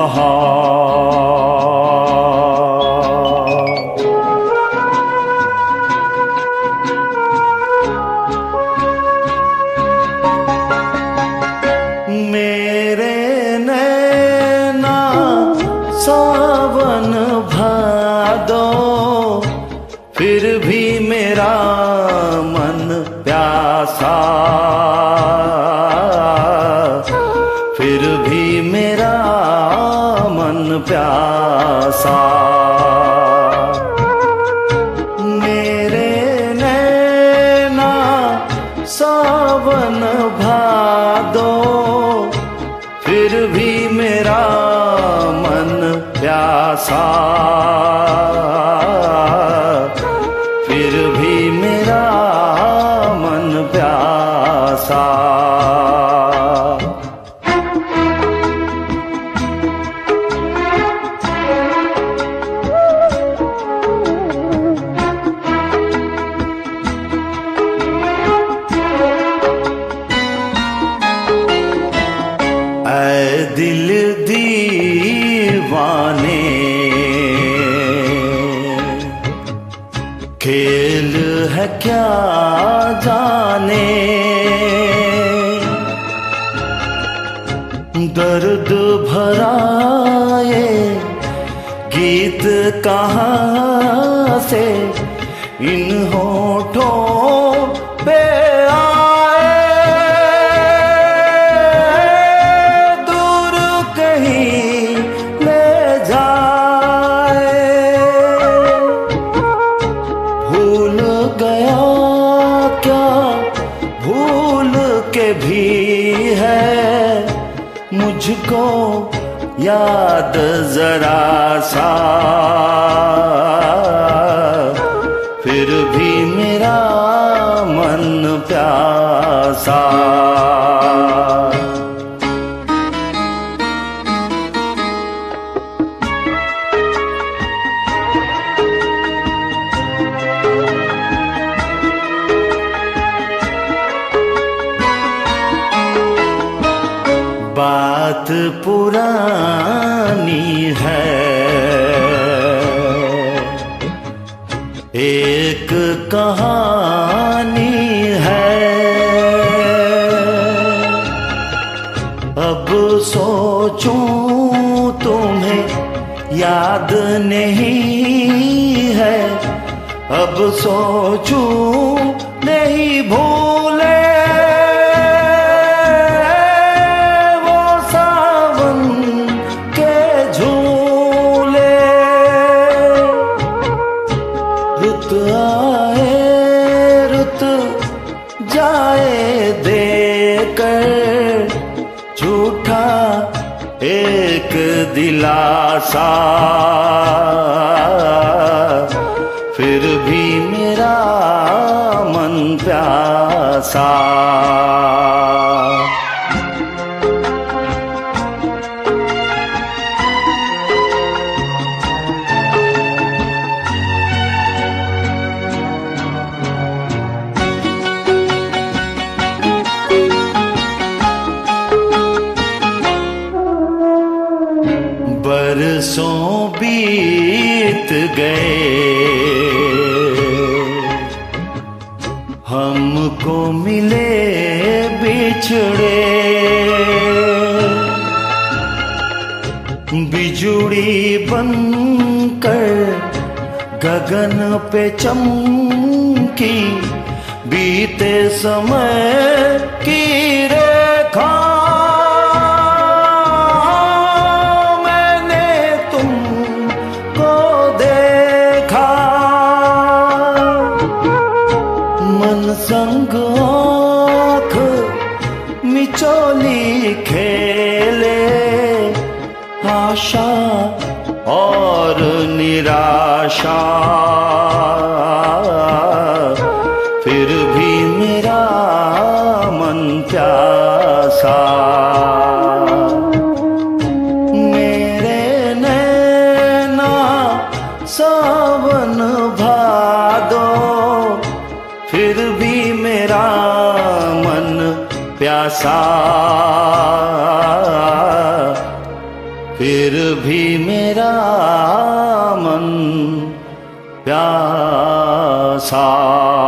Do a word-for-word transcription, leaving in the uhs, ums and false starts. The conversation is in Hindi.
मेरे नैना सावन भादो, फिर भी मेरा मन प्यासा, फिर भी मेरा मन प्यासा। मेरे नैना सावन भादो, फिर भी मेरा मन प्यासा, फिर भी मेरा मन प्यासा। ऐ दिल दीवाने, खेल है क्या जाने, दर्द भरा ये गीत कहाँ से इन होठों पे आए, दूर कहीं ले जाए। भूल गया क्या भूल के भी है मुझको याद जरा सा, फिर भी मेरा मन प्यासा। बात पुरानी है, एक कहानी है, अब सोचूं तुम्हें याद नहीं है, अब सोचूं नहीं भूले जाए देकर झूठा एक दिलासा, फिर भी मेरा मन प्यासा। बरसों बीत गए, हमको मिले बिछड़े, बिजुड़ी बनकर गगन पे चमकी, बीते समय की रेखा संग आँख मिचोली खेले, आशा और निराशा, फिर भी मेरा मन प्यासा। मेरे नैना सावन भादो, फिर भी मेरा मन प्यासा, फिर भी मेरा मन प्यासा।